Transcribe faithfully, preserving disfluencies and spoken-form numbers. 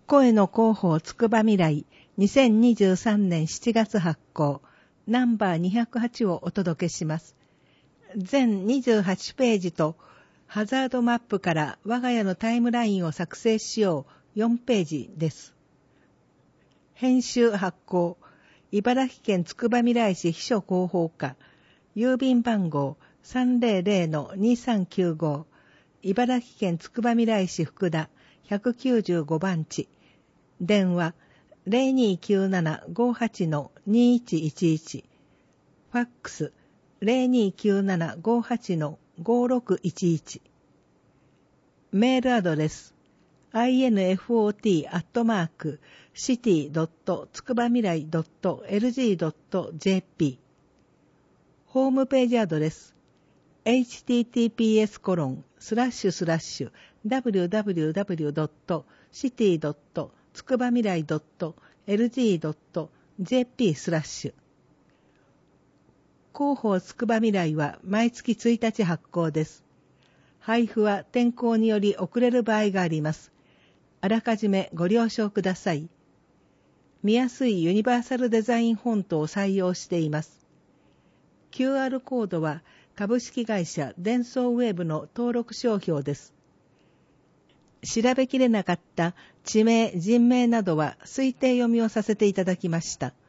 声の広報つくば未来にせんにじゅうさんねんしちがつ発行ナンバーにひゃくはちをお届けします。全にじゅうはちページとハザードマップから我が家のタイムラインを作成しようよんページです。編集発行茨城県つくばみらい市秘書広報課郵便番号 さんぜろぜろのにさんきゅうご 茨城県つくばみらい市福田ひゃくきゅうじゅうごばん地電話 ゼロにきゅうななごはちのにいちいちいち ファックス ゼロにきゅうななごはちのごろくいちいち メールアドレス アイエヌエフオーティー アットマーク シティ ドット つくばみらい ドット エルジー ドット ジェーピー ホームページアドレス エイチティーティーピーエス コロンスラッシュスラッシュ ダブリューダブリューダブリュー ドット シティ ドット つくばみらい ドット エルジー ドット ジェーピー スラッシュ広報つくばみらいは毎月ついたち発行です。配布は天候により遅れる場合があります。あらかじめご了承ください。見やすいユニバーサルデザインフォントを採用しています。キューアール コードは株式会社デンソーウェブの登録商標です。調べきれなかった地名、人名などは推定読みをさせていただきました。